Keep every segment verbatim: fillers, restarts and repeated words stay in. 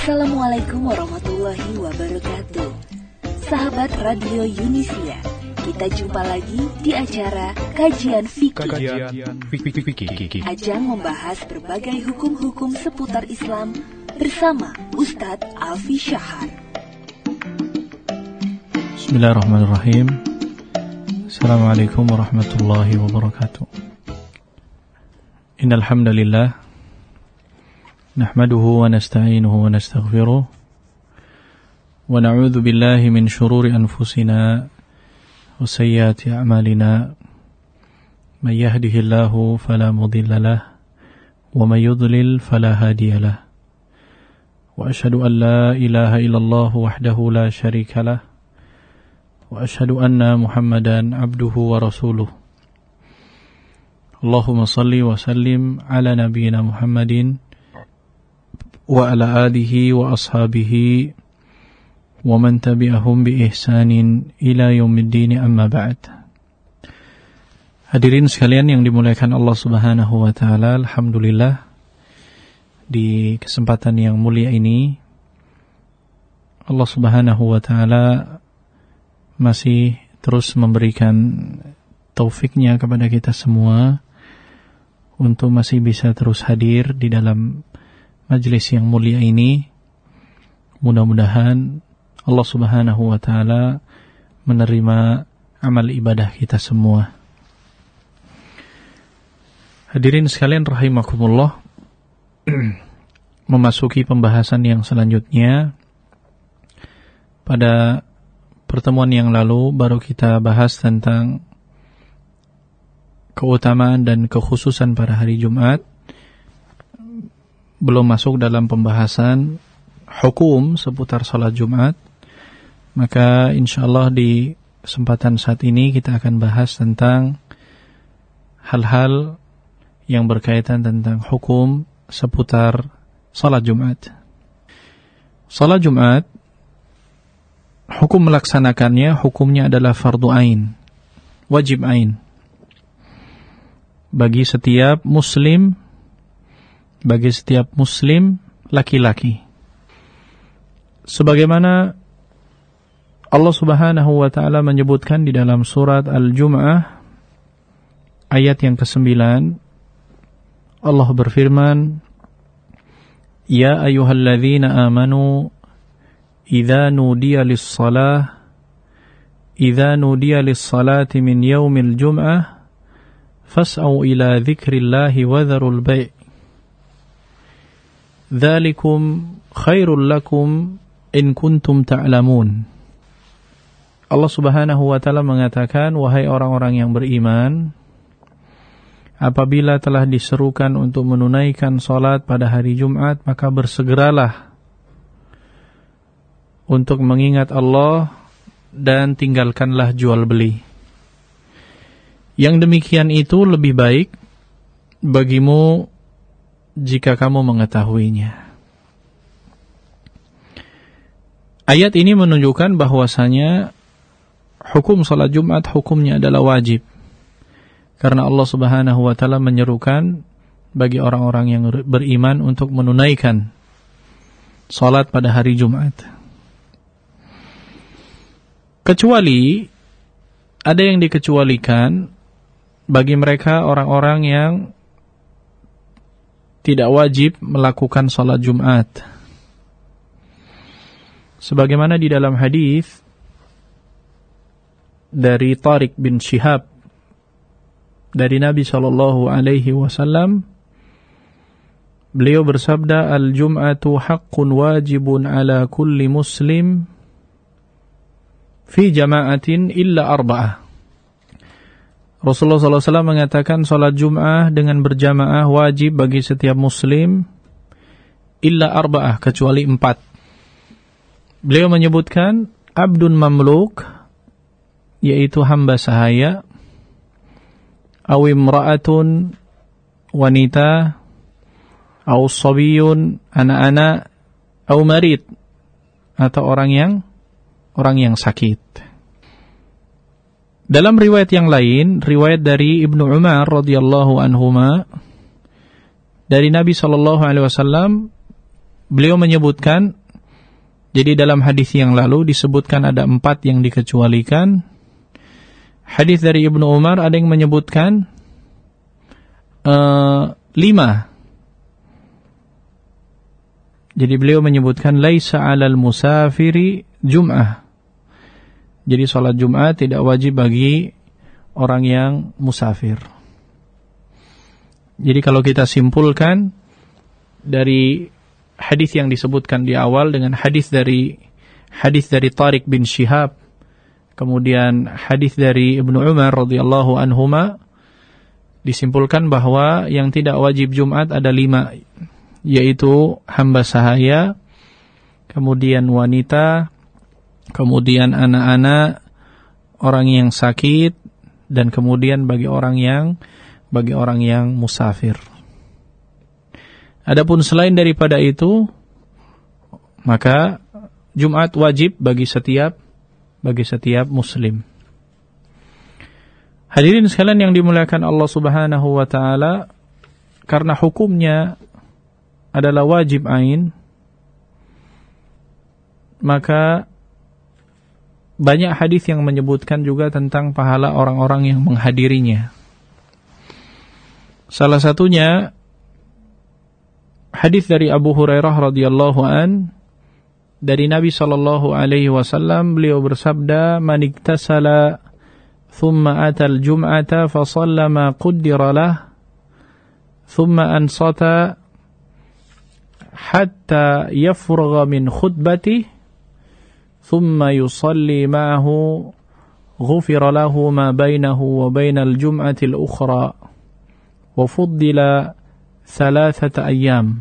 Assalamualaikum warahmatullahi wabarakatuh. Sahabat Radio Yunisia, kita jumpa lagi di acara Kajian Fikih. Kajian Fikih. Ajang membahas berbagai hukum-hukum seputar Islam bersama Ustadz Alfi Syahar. Bismillahirrahmanirrahim. Assalamualaikum warahmatullahi wabarakatuh. Innal hamdalillah nahmaduhu wa nasta'inuhu wa nastaghfiruh wa na'udzu billahi min shururi anfusina wa sayyiati a'malina may yahdihillahu fala mudilla lahu wa may yudlil fala hadiya lahu wa asyhadu an la ilaha illallah wahdahu la syarika lahu wa asyhadu anna Muhammadan abduhu wa rasuluh. Allahumma salli wa sallim ala nabiyyina Muhammadin wa ala alihi wa ashabihi wa man tabi'ahum bi ihsanin ila yaumiddin, amma ba'd. Hadirin sekalian yang dimuliakan Allah Subhanahu wa taala, alhamdulillah di kesempatan yang mulia ini Allah Subhanahu wa taala masih terus memberikan taufiknya kepada kita semua untuk masih bisa terus hadir di dalam majlis yang mulia ini. Mudah-mudahan Allah Subhanahu wa taala menerima amal ibadah kita semua. Hadirin sekalian rahimakumullah, memasuki pembahasan yang selanjutnya. Pada pertemuan yang lalu baru kita bahas tentang keutamaan dan kekhususan pada hari Jumat. Belum masuk dalam pembahasan hukum seputar salat Jumat. Maka insyaallah di kesempatan saat ini kita akan bahas tentang hal-hal yang berkaitan tentang hukum seputar salat Jumat. Salat Jumat, hukum melaksanakannya, hukumnya adalah fardu ain, wajib ain bagi setiap muslim, bagi setiap muslim laki-laki. Sebagaimana Allah Subhanahu wa taala menyebutkan di dalam surat Al-Jum'ah ayat yang kesembilan, Allah berfirman, Ya ayyuhalladzina amanu idza nudiya lis-shalah idza nudiya lis-salati min yaumil jum'ah fas'au ila dzikrillahi wa dzarul bai' dzalikum khairul lakum in kuntum ta'lamun. Allah Subhanahu wa taala mengatakan, wahai orang-orang yang beriman, apabila telah diserukan untuk menunaikan salat pada hari Jumat, maka bersegeralah untuk mengingat Allah dan tinggalkanlah jual beli. Yang demikian itu lebih baik bagimu jika kamu mengetahuinya. Ayat ini menunjukkan bahwasanya hukum salat Jumat hukumnya adalah wajib. Karena Allah Subhanahu wa taala menyerukan bagi orang-orang yang beriman untuk menunaikan salat pada hari Jumat. Kecuali ada yang dikecualikan bagi mereka orang-orang yang tidak wajib melakukan salat Jumat. Sebagaimana di dalam hadis dari Tariq bin Shihab dari Nabi sallallahu alaihi wasallam, beliau bersabda, Al-Jum'atu haqqun wajibun ala kulli muslim fi jama'atin illa arba'ah. Rasulullah sallallahu alaihi wasallam mengatakan salat Jum'ah dengan berjamaah wajib bagi setiap muslim illa arba'ah, kecuali empat. Beliau menyebutkan abdun mamluk, yaitu hamba sahaya, aw imra'atun, wanita, aw sabiyun, anak-anak, aw marid, atau orang yang orang yang sakit. Dalam riwayat yang lain, riwayat dari Ibnu Umar radhiyallahu anhuma, dari Nabi sallallahu alaihi wasallam, beliau menyebutkan, jadi dalam hadis yang lalu disebutkan ada empat yang dikecualikan. Hadis dari Ibnu Umar ada yang menyebutkan uh, lima. Jadi beliau menyebutkan laisa 'alal musafiri jum'ah. Jadi salat Jumat tidak wajib bagi orang yang musafir. Jadi kalau kita simpulkan dari hadis yang disebutkan di awal dengan hadis dari hadis dari Tariq bin Shihab, kemudian hadis dari Ibnu Umar radhiyallahu anhuma, disimpulkan bahwa yang tidak wajib Jumat ada lima, yaitu hamba sahaya, kemudian wanita, kemudian anak-anak, orang yang sakit, dan kemudian bagi orang yang bagi orang yang musafir. Adapun selain daripada itu, maka Jumat wajib bagi setiap bagi setiap muslim. Hadirin sekalian yang dimuliakan Allah Subhanahu wa taala, karena hukumnya adalah wajib ain, maka banyak hadis yang menyebutkan juga tentang pahala orang-orang yang menghadirinya. Salah satunya hadis dari Abu Hurairah radhiyallahu an, dari Nabi sallallahu alaihi wasallam, beliau bersabda, "Man iktasala thumma atal jum'ata fa shalla ma qaddara lah, thumma ansata hatta yafrugha min khutbatihi, thumma yusalli ma'ahu, ghufira lahu ma bainahu wa bainal jum'ati al-ukhra, wa fuddila thalathata ayyam."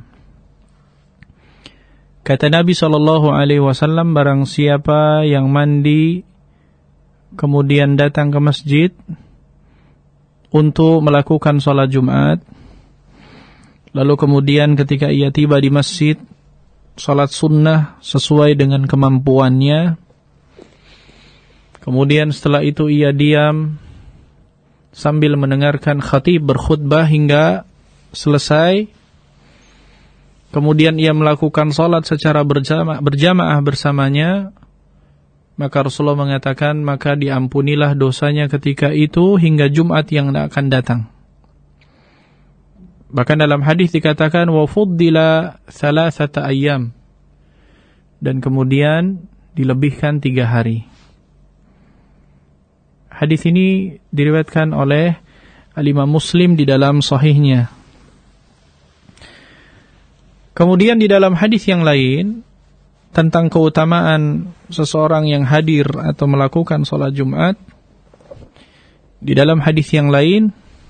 Kata Nabi sallallahu alaihi wasallam, barang siapa yang mandi kemudian datang ke masjid untuk melakukan salat Jumat, lalu kemudian ketika ia tiba di masjid, salat sunnah sesuai dengan kemampuannya, kemudian setelah itu ia diam sambil mendengarkan khatib berkhutbah hingga selesai, kemudian ia melakukan salat secara berjama- berjamaah bersamanya, maka Rasulullah mengatakan, maka diampunilah dosanya ketika itu hingga Jumat yang akan datang. Bahkan dalam hadis dikatakan wa fuddila thalathata ayyam, dan kemudian dilebihkan tiga hari. Hadis ini diriwayatkan oleh Al-Imam Muslim di dalam sahihnya. Kemudian di dalam hadis yang lain tentang keutamaan seseorang yang hadir atau melakukan salat Jumat, di dalam hadis yang lain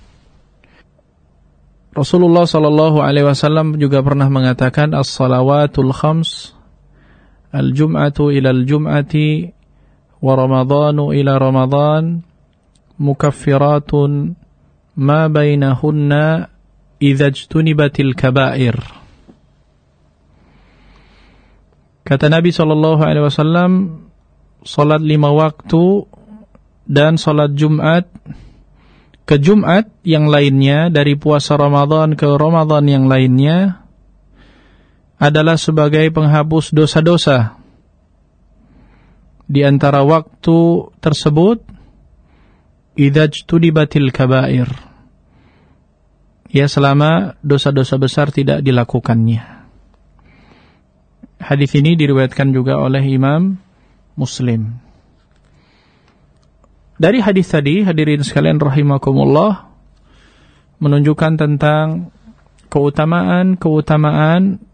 Rasulullah sallallahu alaihi wasallam juga pernah mengatakan, as-salawatul khams, al-jum'atu ila al-jum'ati, wa ramadhanu ila ramadhan, mukaffiratun ma bainahunna idza ijtunibatil kaba'ir. Kata Nabi sallallahu alaihi wasallam, salat lima waktu dan salat Jumat ke Jumat yang lainnya, dari puasa Ramadan ke Ramadan yang lainnya, adalah sebagai penghapus dosa-dosa. Di antara waktu tersebut, idza ijtunibatil kaba'ir, ya selama dosa-dosa besar tidak dilakukannya. Hadis ini diriwayatkan juga oleh Imam Muslim. Dari hadis tadi, hadirin sekalian rahimakumullah, menunjukkan tentang keutamaan-keutamaan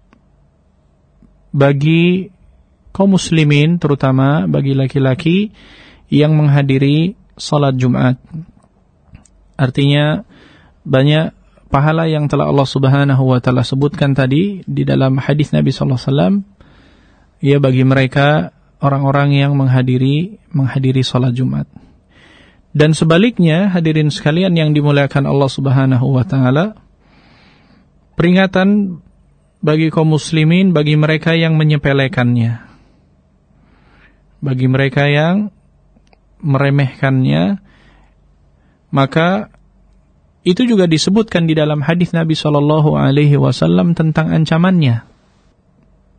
bagi kaum muslimin, terutama bagi laki-laki yang menghadiri salat Jumat. Artinya banyak pahala yang telah Allah Subhanahu wa taala sebutkan tadi di dalam hadis Nabi sallallahu alaihi wasallam, ya bagi mereka orang-orang yang menghadiri menghadiri salat Jumat. Dan sebaliknya, hadirin sekalian yang dimuliakan Allah Subhanahu wa taala, peringatan bagi kaum muslimin, bagi mereka yang menyepelekannya, bagi mereka yang meremehkannya, maka itu juga disebutkan di dalam hadis Nabi sallallahu alaihi wasallam tentang ancamannya.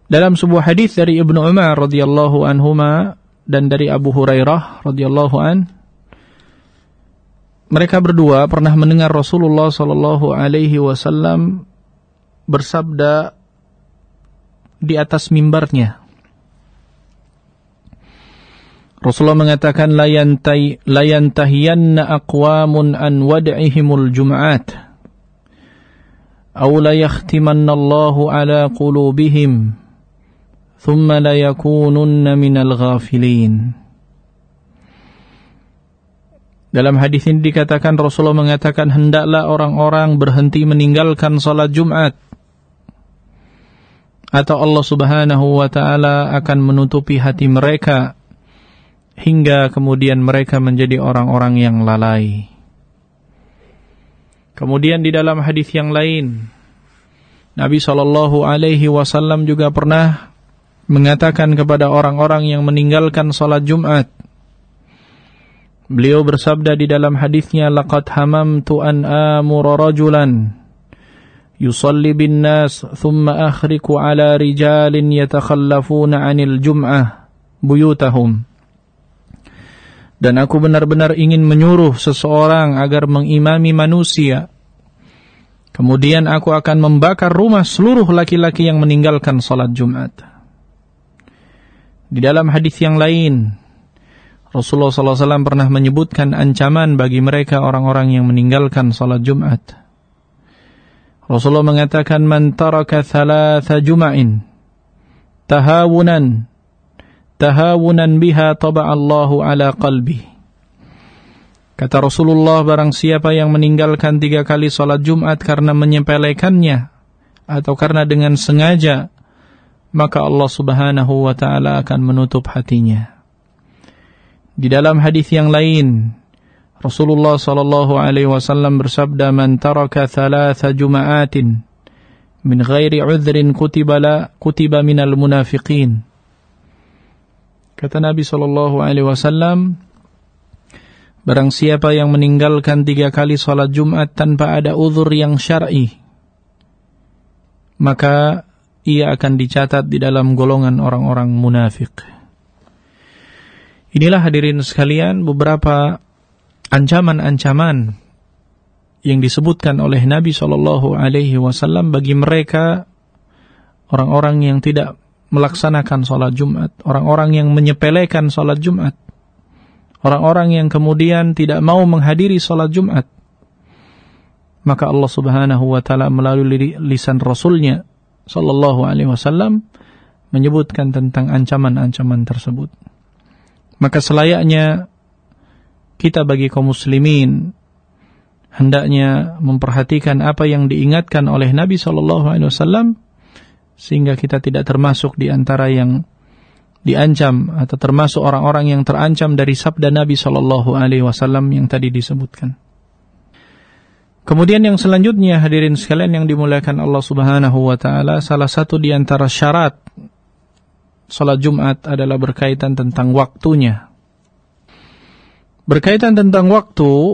Dalam sebuah hadis dari Ibnu Umar radhiyallahu anhuma dan dari Abu Hurairah radhiyallahu an, mereka berdua pernah mendengar Rasulullah sallallahu alaihi wasallam bersabda di atas mimbarnya. Rasulullah mengatakan, la yantai la yantahiyanna aqwamun an wad'ihimul jum'at aw la yakhtimanna Allahu ala qulubihim thumma la yakununna minal ghafilin. Dalam hadis ini dikatakan, Rasulullah mengatakan, hendaklah orang-orang berhenti meninggalkan salat Jumat, atau Allah Subhanahu wa taala akan menutupi hati mereka hingga kemudian mereka menjadi orang-orang yang lalai. Kemudian di dalam hadis yang lain, Nabi sallallahu alaihi wasallam juga pernah mengatakan kepada orang-orang yang meninggalkan salat Jumat. Beliau bersabda di dalam hadisnya, laqad hamamtu an amura rajulan yusalli bin nas thumma akhriku ala rijalin yatakhallafuna 'anil jum'ah buyutahum. Dan aku benar-benar ingin menyuruh seseorang agar mengimami manusia. Kemudian aku akan membakar rumah seluruh laki-laki yang meninggalkan salat Jumat. Di dalam hadis yang lain, Rasulullah sallallahu alaihi wasallam pernah menyebutkan ancaman bagi mereka orang-orang yang meninggalkan salat Jumat. Rasulullah mengatakan, man taraka thalatha juma'in tahawunan tahawunan biha taba'allahu ala qalbi. Kata Rasulullah, barang siapa yang meninggalkan tiga kali salat Jumat karena menyepelekannya atau karena dengan sengaja, maka Allah Subhanahu wa taala akan menutup hatinya. Di dalam hadis yang lain, Rasulullah sallallahu alaihi wasallam bersabda, man taraka thalatha juma'atin min ghairi udhrin kutiba la kutiba minal munafiqin. Kata Nabi sallallahu alaihi wasallam, barang siapa yang meninggalkan tiga kali salat Jumat tanpa ada uzur yang syar'i, maka ia akan dicatat di dalam golongan orang-orang munafik. Inilah hadirin sekalian beberapa ancaman-ancaman yang disebutkan oleh Nabi shallallahu alaihi wasallam bagi mereka orang-orang yang tidak melaksanakan salat Jumat, orang-orang yang menyepelekan salat Jumat, orang-orang yang kemudian tidak mau menghadiri salat Jumat. Maka Allah Subhanahu wa taala melalui lisan Rasulnya sallallahu alaihi wasallam menyebutkan tentang ancaman-ancaman tersebut. Maka selayaknya kita bagi kaum muslimin hendaknya memperhatikan apa yang diingatkan oleh Nabi sallallahu alaihi wasallam sehingga kita tidak termasuk di antara yang diancam atau termasuk orang-orang yang terancam dari sabda Nabi sallallahu alaihi wasallam yang tadi disebutkan. Kemudian yang selanjutnya hadirin sekalian yang dimuliakan Allah Subhanahu wa taala, salah satu di antara syarat salat Jumat adalah berkaitan tentang waktunya. Berkaitan tentang waktu,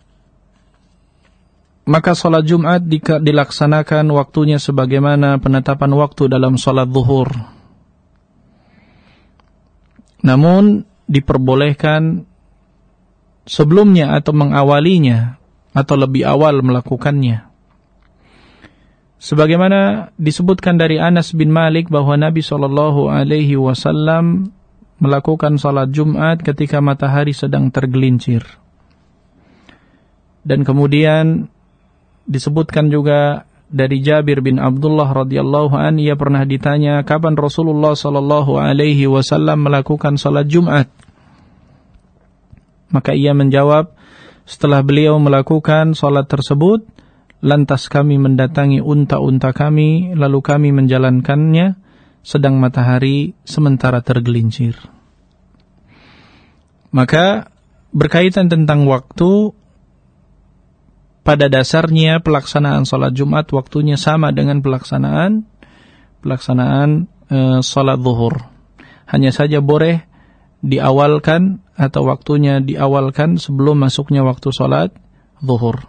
maka salat Jumat dilaksanakan waktunya sebagaimana penetapan waktu dalam salat zuhur. Namun diperbolehkan sebelumnya atau mengawalinya atau lebih awal melakukannya. Sebagaimana disebutkan dari Anas bin Malik bahwa Nabi sallallahu alaihi wasallam melakukan salat Jumat ketika matahari sedang tergelincir. Dan kemudian disebutkan juga dari Jabir bin Abdullah radhiyallahu an, ia pernah ditanya kapan Rasulullah sallallahu alaihi wasallam melakukan salat Jumat. Maka ia menjawab, setelah beliau melakukan salat tersebut, lantas kami mendatangi unta-unta kami, lalu kami menjalankannya sedang matahari sementara tergelincir. Maka berkaitan tentang waktu, pada dasarnya pelaksanaan salat Jumat waktunya sama dengan pelaksanaan pelaksanaan e, salat zuhur. Hanya saja boleh diawalkan atau waktunya diawalkan sebelum masuknya waktu salat zuhur.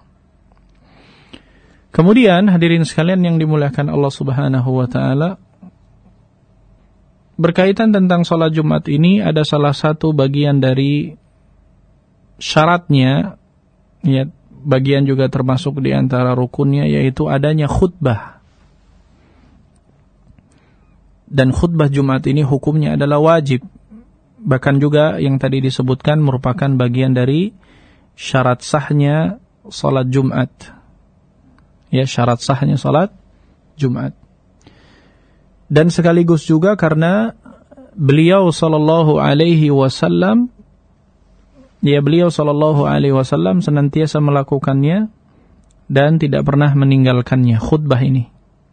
Kemudian hadirin sekalian yang dimuliakan Allah Subhanahu wa taala, berkaitan tentang sholat Jumat ini ada salah satu bagian dari syaratnya, ya, bagian juga termasuk di antara rukunnya, yaitu adanya khutbah. Dan khutbah Jumat ini hukumnya adalah wajib. Bahkan juga yang tadi disebutkan merupakan bagian dari syarat sahnya salat Jumat. Ya, syarat sahnya salat Jumat. Dan sekaligus juga karena beliau sallallahu alaihi wasallam, ya beliau sallallahu alaihi wasallam senantiasa melakukannya dan tidak pernah meninggalkannya, khutbah ini.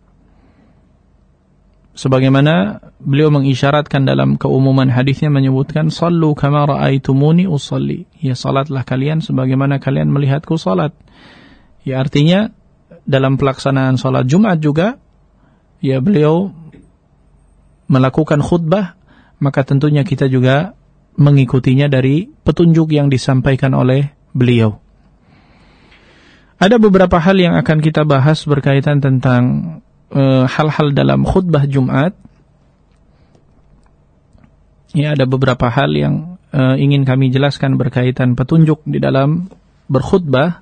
Sebagaimana beliau mengisyaratkan dalam keumuman hadisnya menyebutkan sallu kama ra'aitumuni usalli, ya salatlah kalian sebagaimana kalian melihatku salat. Ya artinya dalam pelaksanaan salat Jumat juga ya beliau melakukan khutbah, maka tentunya kita juga mengikutinya dari petunjuk yang disampaikan oleh beliau. Ada beberapa hal yang akan kita bahas berkaitan tentang hal-hal dalam khutbah Jumat. Ya, ada beberapa hal yang uh, ingin kami jelaskan berkaitan petunjuk di dalam berkhutbah.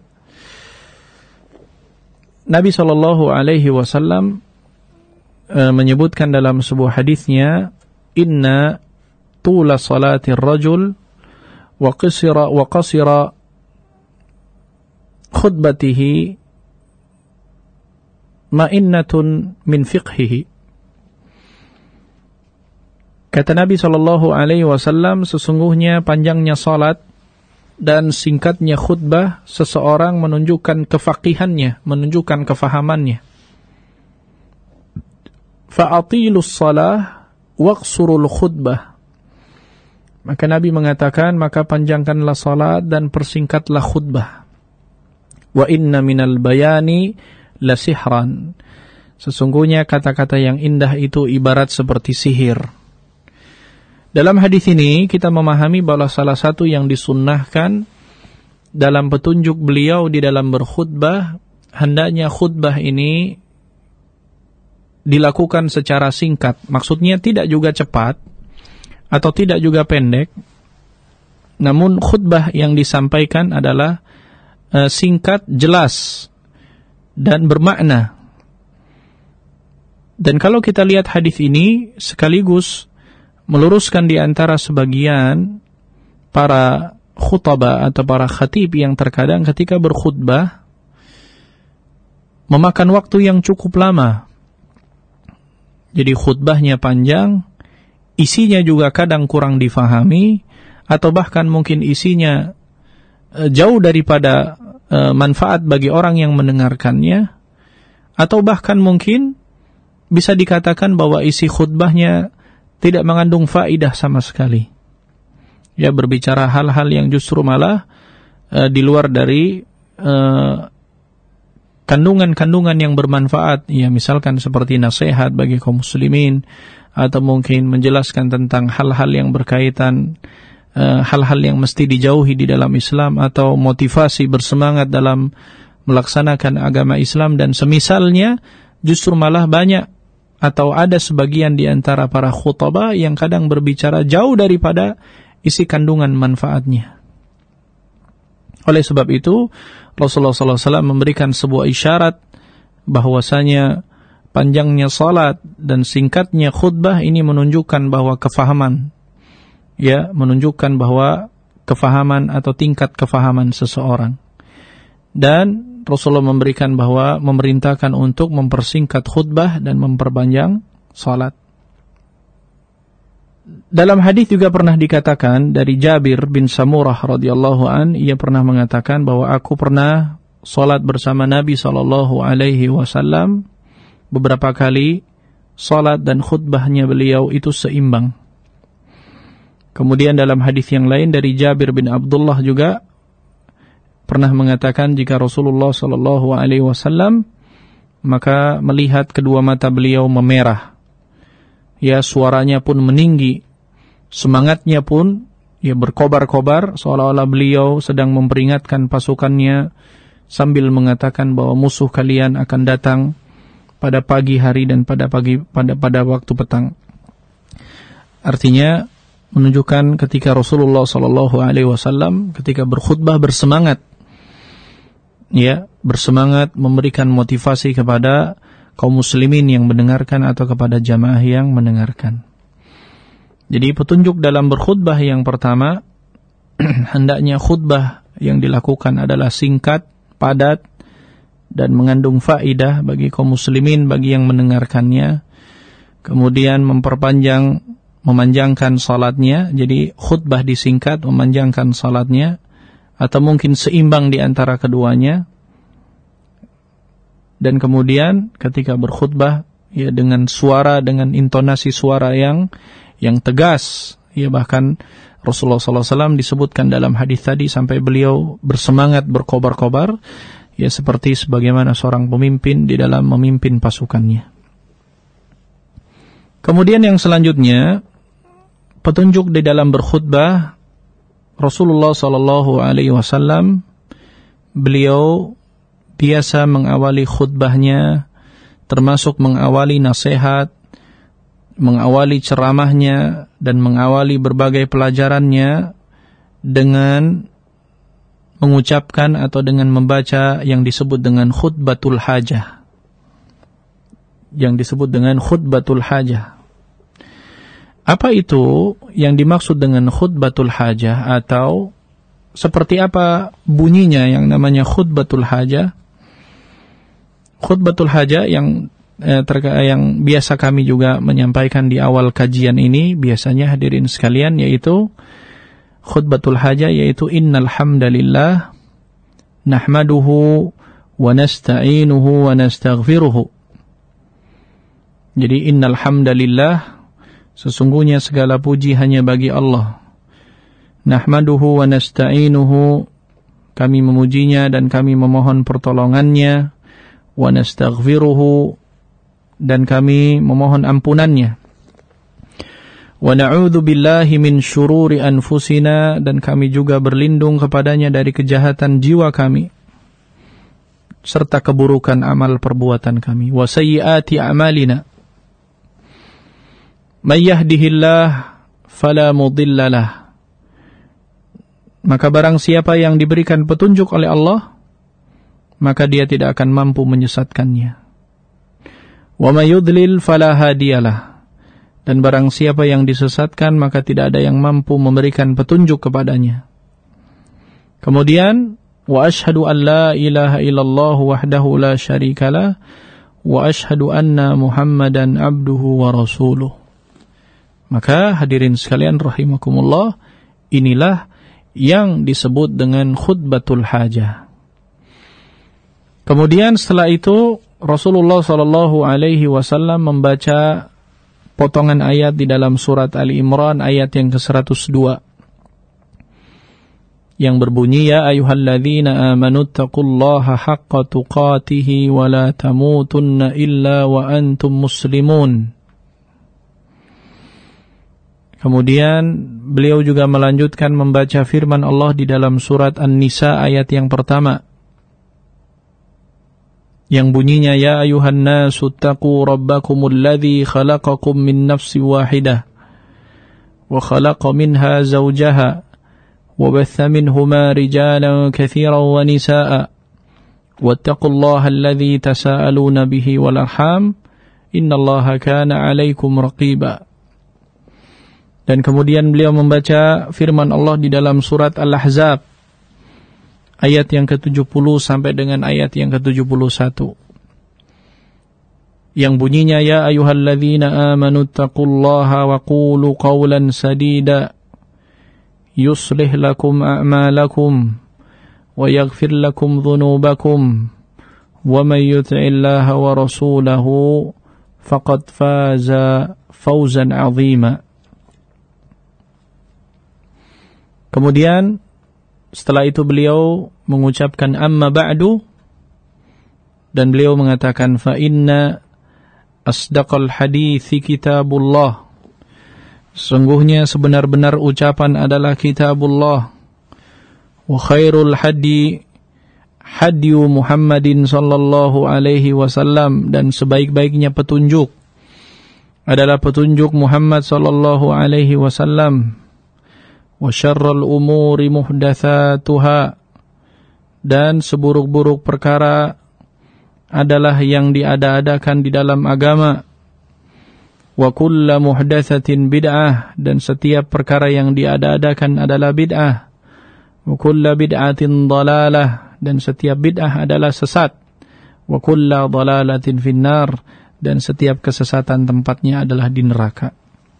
Nabi sallallahu alaihi wasallam uh, menyebutkan dalam sebuah hadisnya, inna tula salatir rajul wa qasira wa qasira khutbatihi ma'innatun min fiqhihi. Kata Nabi sallallahu alaihi wasallam, sesungguhnya panjangnya salat dan singkatnya khutbah seseorang menunjukkan kefaqihannya, menunjukkan kefahamannya. Fa'atilus salah waqsurul khutbah. Maka Nabi mengatakan, maka panjangkanlah salat dan persingkatlah khutbah. Wa inna minal bayani lasihran. Sesungguhnya kata-kata yang indah itu ibarat seperti sihir. Dalam hadis ini kita memahami bahwa salah satu yang disunnahkan dalam petunjuk beliau di dalam berkhutbah, hendaknya khutbah ini dilakukan secara singkat. Maksudnya tidak juga cepat atau tidak juga pendek. Namun khutbah yang disampaikan adalah uh, singkat, jelas dan bermakna. Dan kalau kita lihat hadis ini sekaligus meluruskan di antara sebagian para khutbah atau para khatib yang terkadang ketika berkhutbah memakan waktu yang cukup lama. Jadi khutbahnya panjang, isinya juga kadang kurang difahami, atau bahkan mungkin isinya uh, jauh daripada manfaat bagi orang yang mendengarkannya, atau bahkan mungkin bisa dikatakan bahwa isi khutbahnya tidak mengandung faidah sama sekali. Ya, berbicara hal-hal yang justru malah uh, di luar dari uh, kandungan-kandungan yang bermanfaat. Ya, misalkan seperti nasihat bagi kaum muslimin, atau mungkin menjelaskan tentang hal-hal yang berkaitan Uh, hal-hal yang mesti dijauhi di dalam Islam, atau motivasi bersemangat dalam melaksanakan agama Islam dan semisalnya. Justru malah banyak atau ada sebagian di antara para khutbah yang kadang berbicara jauh daripada isi kandungan manfaatnya. Oleh sebab itu Rasulullah sallallahu alaihi wasallam memberikan sebuah isyarat bahwasanya panjangnya salat dan singkatnya khutbah ini menunjukkan bahwa kefahaman, ya, menunjukkan bahwa kefahaman atau tingkat kefahaman seseorang. Dan Rasulullah memberikan bahwa memerintahkan untuk mempersingkat khutbah dan memperpanjang salat. Dalam hadis juga pernah dikatakan dari Jabir bin Samurah radhiyallahu an, ia pernah mengatakan bahwa aku pernah salat bersama Nabi sallallahu alaihi wasallam beberapa kali. Salat dan khutbahnya beliau itu seimbang. Kemudian dalam hadis yang lain dari Jabir bin Abdullah juga pernah mengatakan jika Rasulullah sallallahu alaihi wasallam maka melihat kedua mata beliau memerah, ya, suaranya pun meninggi, semangatnya pun ya berkobar-kobar, seolah-olah beliau sedang memperingatkan pasukannya sambil mengatakan bahwa musuh kalian akan datang pada pagi hari dan pada pagi pada pada waktu petang. artinya menunjukkan ketika Rasulullah sallallahu alaihi wasallam ketika berkhutbah bersemangat, ya, bersemangat memberikan motivasi kepada kaum muslimin yang mendengarkan atau kepada jamaah yang mendengarkan. Jadi petunjuk dalam berkhutbah yang pertama, hendaknya khutbah yang dilakukan adalah singkat, padat, dan mengandung faidah bagi kaum muslimin, bagi yang mendengarkannya. Kemudian memperpanjang, memanjangkan salatnya, jadi khutbah disingkat, memanjangkan salatnya, atau mungkin seimbang di antara keduanya. Dan kemudian ketika berkhutbah, ya, dengan suara, dengan intonasi suara yang yang tegas, ya, bahkan Rasulullah sallallahu alaihi wasallam disebutkan dalam hadis tadi sampai beliau bersemangat, berkobar-kobar, ya, seperti sebagaimana seorang pemimpin di dalam memimpin pasukannya. Kemudian yang selanjutnya, petunjuk di dalam berkhutbah, Rasulullah sallallahu alaihi wasallam beliau biasa mengawali khutbahnya, termasuk mengawali nasihat, mengawali ceramahnya, dan mengawali berbagai pelajarannya dengan mengucapkan atau dengan membaca yang disebut dengan khutbatul hajah. Yang disebut dengan khutbatul hajah. Apa itu yang dimaksud dengan khutbatul hajah, atau seperti apa bunyinya yang namanya khutbatul hajah? Khutbatul hajah yang eh, terka- yang biasa kami juga menyampaikan di awal kajian ini, biasanya hadirin sekalian, yaitu khutbatul hajah, yaitu innal hamdalillah nahmaduhu wa nasta'inuhu wa nastaghfiruhu. Jadi innal hamdalillah, sesungguhnya segala puji hanya bagi Allah. Nahmaduhu wa nasta'inuhu, kami memujinya dan kami memohon pertolongannya. Wa nastaghfiruhu, dan kami memohon ampunannya. Wa na'udzu billahi min syururi anfusina, dan kami juga berlindung kepadanya dari kejahatan jiwa kami serta keburukan amal perbuatan kami. Wa sayyiati a'malina, may yahdihillah fala mudhillalah, maka barang siapa yang diberikan petunjuk oleh Allah, maka dia tidak akan mampu menyesatkannya. Wa may yudlil fala hadiyalah, dan barang siapa yang disesatkan, maka tidak ada yang mampu memberikan petunjuk kepadanya. Kemudian, wa ashhadu an la ilaha illallah wahdahu la syarikalah, wa ashhadu anna Muhammadan abduhu wa rasuluh. Maka hadirin sekalian rahimakumullah, inilah yang disebut dengan khutbatul hajah. Kemudian setelah itu Rasulullah sallallahu alaihi wasallam membaca potongan ayat di dalam surat Ali Imran ayat yang ke seratus dua yang berbunyi, ya ayyuhalladzina amanu taqullaha haqqa tuqatih wa la tamutunna illa wa antum muslimun. Kemudian beliau juga melanjutkan membaca firman Allah di dalam surat An-Nisa ayat yang pertama, yang bunyinya, ya ayuhan nasu taqu rabbakumul ladzi khalaqakum min nafsin wahidah wa khalaqa minha zawjaha wa batha minhuma rijalan katsiran wa nisaa wattaqullaha alladzi tasaaluna bihi wal arham innallaha kana 'alaikum raqiba. Dan kemudian beliau membaca firman Allah di dalam surat Al-Ahzab ayat yang ke tujuh puluh sampai dengan ayat yang ke tujuh puluh satu. Yang bunyinya, ya ayyuhalladzina amanu taqullaha wa qulu qawlan sadida yuslih lakum a'malakum wa yaghfir lakum dhunubakum wa man yuti'illaha wa rasulahu faqad faza fawzan 'azima. Kemudian setelah itu beliau mengucapkan amma ba'du, dan beliau mengatakan, fa inna asdaqal hadithi kitabullah, sungguhnya sebenar-benar ucapan adalah kitabullah, wa khairul hadi hadiyu Muhammadin sallallahu alaihi wasallam, dan sebaik-baiknya petunjuk adalah petunjuk Muhammad sallallahu alaihi wasallam. Wa syarrul umuri muhdatsatuha, dan seburuk-buruk perkara adalah yang diada-adakan di dalam agama. Wa kullu muhdatsatin bid'ah, dan setiap perkara yang diada-adakan adalah bid'ah. Wa kullu bid'atin dhalalah, dan setiap bid'ah adalah sesat. Wa kullu dhalalatin finnar, dan setiap kesesatan tempatnya adalah di neraka.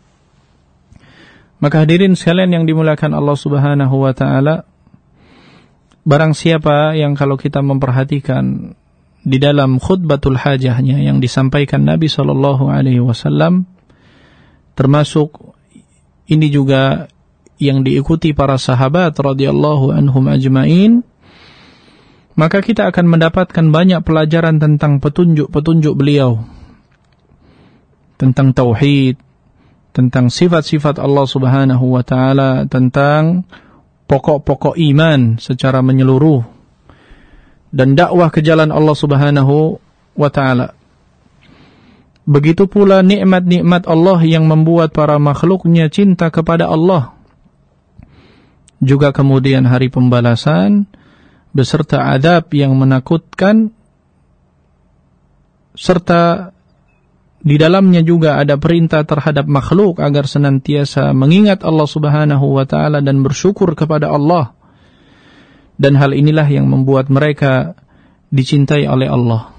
Maka hadirin sekalian yang dimuliakan Allah Subhanahu wa taala, barang siapa yang kalau kita memperhatikan di dalam khutbatul hajahnya yang disampaikan Nabi sallallahu alaihi wasallam, termasuk ini juga yang diikuti para sahabat radhiyallahu anhum ajmain, maka kita akan mendapatkan banyak pelajaran tentang petunjuk-petunjuk beliau, tentang tauhid, tentang sifat-sifat Allah Subhanahu wa taala, tentang pokok-pokok iman secara menyeluruh, dan dakwah ke jalan Allah Subhanahu wa taala. Begitu pula nikmat-nikmat Allah yang membuat para makhluknya cinta kepada Allah. Juga kemudian hari pembalasan beserta adab yang menakutkan, serta di dalamnya juga ada perintah terhadap makhluk agar senantiasa mengingat Allah Subhanahu wa taala dan bersyukur kepada Allah. Dan hal inilah yang membuat mereka dicintai oleh Allah,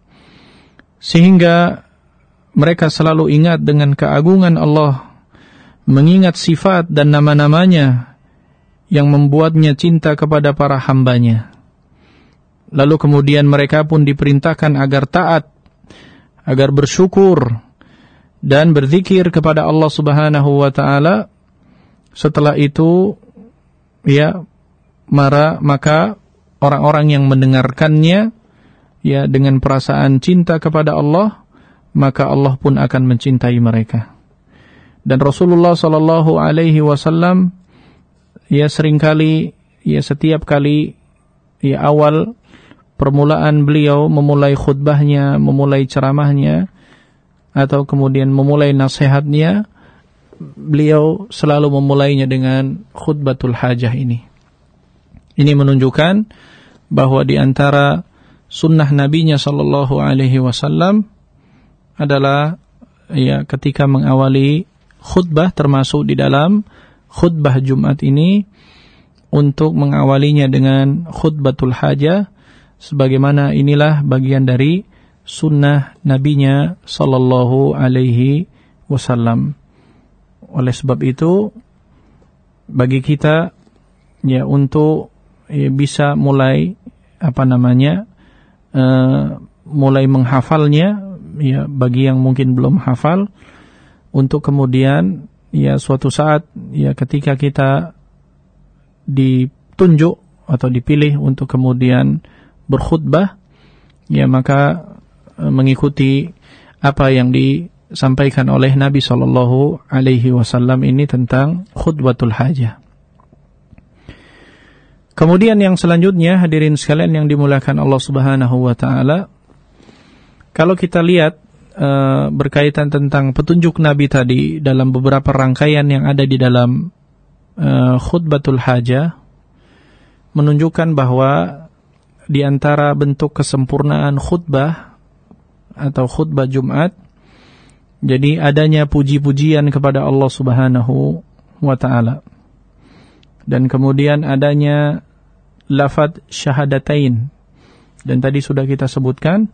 sehingga mereka selalu ingat dengan keagungan Allah, mengingat sifat dan nama-namanya yang membuatnya cinta kepada para hambanya. Lalu kemudian mereka pun diperintahkan agar taat, agar bersyukur dan berzikir kepada Allah Subhanahu wa taala. Setelah itu ya mara, maka orang-orang yang mendengarkannya ya dengan perasaan cinta kepada Allah, maka Allah pun akan mencintai mereka. Dan Rasulullah sallallahu alaihi wasallam ya seringkali ya setiap kali ya awal permulaan beliau memulai khutbahnya, memulai ceramahnya, atau kemudian memulai nasihatnya, beliau selalu memulainya dengan khutbatul hajah ini. Ini menunjukkan bahwa di antara sunnah nabinya sallallahu alaihi wasallam adalah ya ketika mengawali khutbah, termasuk di dalam khutbah Jumat ini, untuk mengawalinya dengan khutbatul hajah, sebagaimana inilah bagian dari sunnah nabinya sallallahu alaihi wasallam. Oleh sebab itu, bagi kita ya untuk ya, bisa mulai apa namanya uh, mulai menghafalnya, ya bagi yang mungkin belum hafal, untuk kemudian ya suatu saat ya ketika kita ditunjuk atau dipilih untuk kemudian berkhutbah, ya maka e, mengikuti apa yang disampaikan oleh Nabi sallallahu alaihi wasallam ini tentang khutbatul hajah. Kemudian yang selanjutnya, hadirin sekalian yang dimuliakan Allah Subhanahu wa taala, kalau kita lihat e, berkaitan tentang petunjuk Nabi tadi dalam beberapa rangkaian yang ada di dalam e, khutbatul hajah, menunjukkan bahwa di antara bentuk kesempurnaan khutbah atau khutbah Jumat, jadi adanya puji-pujian kepada Allah Subhanahu wa taala. Dan kemudian adanya lafaz syahadatain. Dan tadi sudah kita sebutkan,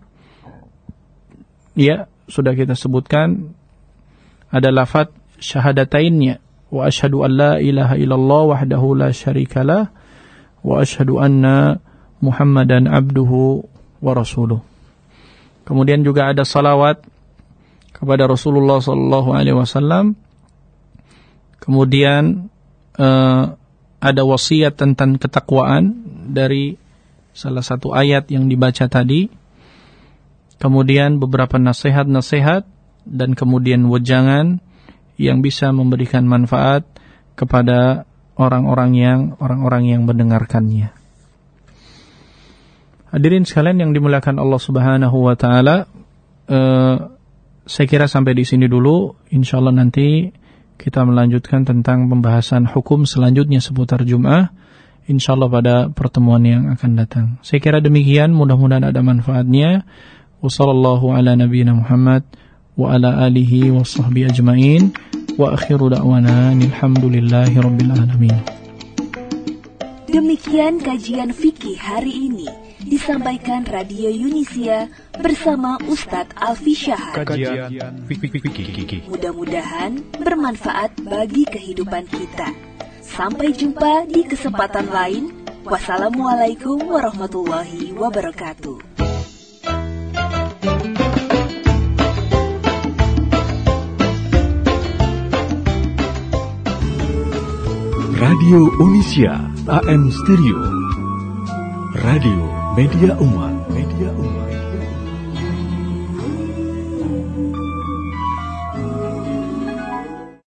ya, sudah kita sebutkan ada lafaz syahadatainnya. Wa asyhadu an la ilaha illallah wahdahu la syarikalah wa asyhadu anna Muhammadan abduhu wa rasuluh. Kemudian juga ada salawat kepada Rasulullah sallallahu alaihi wasallam. Kemudian uh, ada wasiat tentang ketakwaan dari salah satu ayat yang dibaca tadi. Kemudian beberapa nasihat-nasihat dan kemudian wejangan yang bisa memberikan manfaat kepada orang-orang yang orang-orang yang mendengarkannya. Hadirin sekalian yang dimuliakan Allah Subhanahu wa taala, eh, saya kira sampai di sini dulu. Insyaallah nanti kita melanjutkan tentang pembahasan hukum selanjutnya seputar Jum'ah, insyaallah pada pertemuan yang akan datang. Saya kira demikian, mudah-mudahan ada manfaatnya. Wassallallahu ala nabiyyina Muhammad wa ala alihi wa sahbihi ajma'in. Wa akhiru da'wana alhamdulillahi rabbil alamin. Demikian kajian fikih hari ini disampaikan Radio Yunisia bersama Ustadz Alfi Syahar. Kajian fikih. Mudah-mudahan bermanfaat bagi kehidupan kita. Sampai jumpa di kesempatan lain. Wassalamualaikum warahmatullahi wabarakatuh. Radio Yunisia A M Stereo, Radio Media Umat.